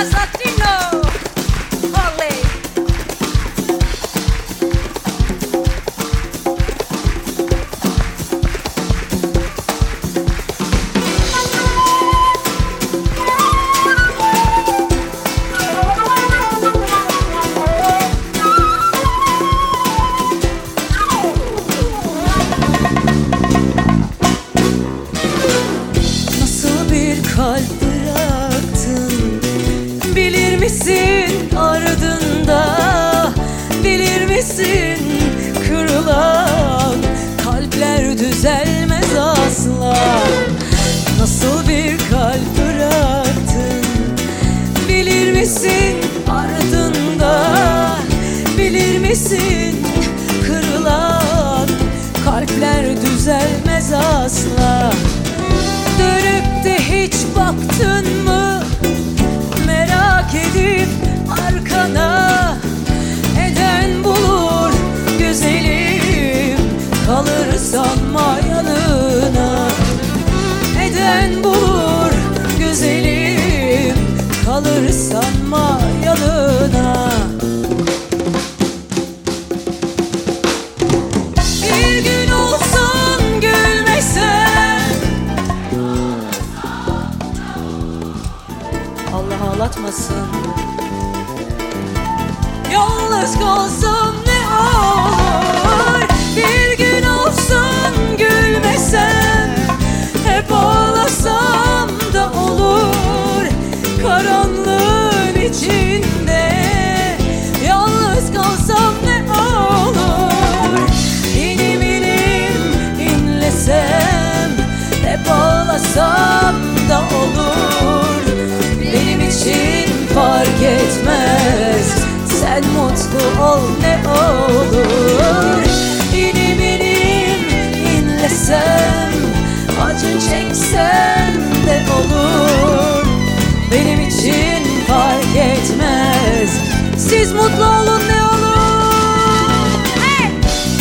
Latino. Oley. Kalp bıraktın, bilir misin ardında? Bilir misin kırılan kalpler düzelmez asla. Nasıl bir kalp bıraktın, bilir misin ardında? Bilir misin kırılan kalpler düzelmez asla. Dönüp de hiç baktın mı, merak edip arkana? Eden bulur güzelim, kalır sanma yanına. Eden bulur güzelim, kalır sanma yanına. Bir gün olsun gülmesen, Allah ağlatmasın. Yalnız kalsam ne olur? Bir gün olsun gülmesem, hep ağlasam da olur. Karanlığın içinde yalnız kalsam ne olur? İnim inim inlesem, hep ağlasam da olur. Benim için fark etmez, sen mutlu ol ne olur. İnim inim inlesem, acı çeksem de olur. Benim için fark etmez, siz mutlu olun ne olur. Hey!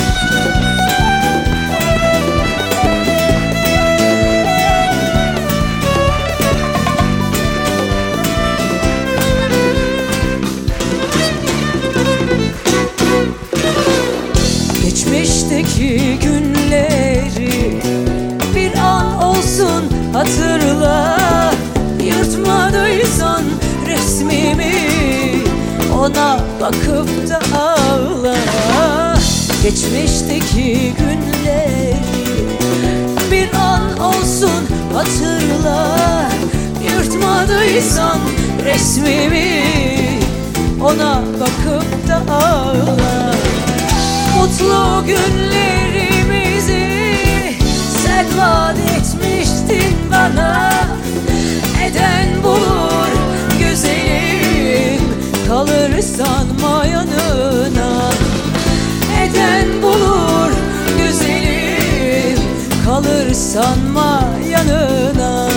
Geçmişteki günleri bir an olsun hatırla. Yırtmadıysan resmimi, ona bakıp da ağla. Geçmişteki günleri bir an olsun hatırla. Yırtmadıysan resmimi, ona bakıp da ağla. Mutlu günlerimizi sen vaat etmiştin bana. Eden bulur güzelim, kalır sanma yanına. Eden bulur güzelim, kalır sanma yanına.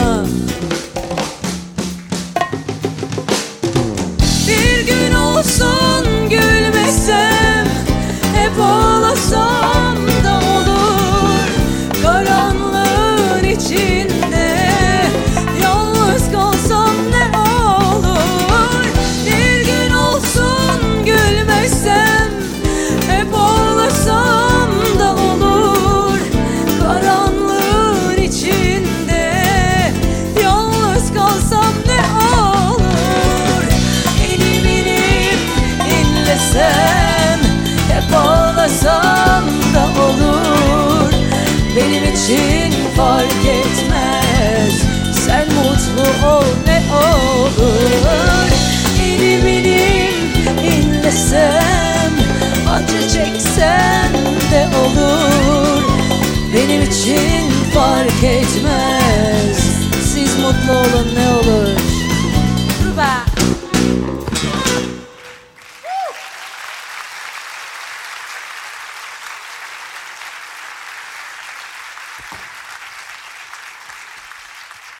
Bir gün olsun gülmesem, hep ağlasam da olur. Karanlığın içinde yalnız kalsam ne olur? Bir gün olsun gülmesem, hep ağlasam da olur. Karanlığın içinde yalnız kalsam ne olur? İnim inim inlesem, hep ağlasam da olur. Benim için fark etmez, sen mutlu ol ne olur. İnim inim inlesem, acı çeksem de olur. Benim için fark etmez, siz mutlu olun ne olur. Ruba.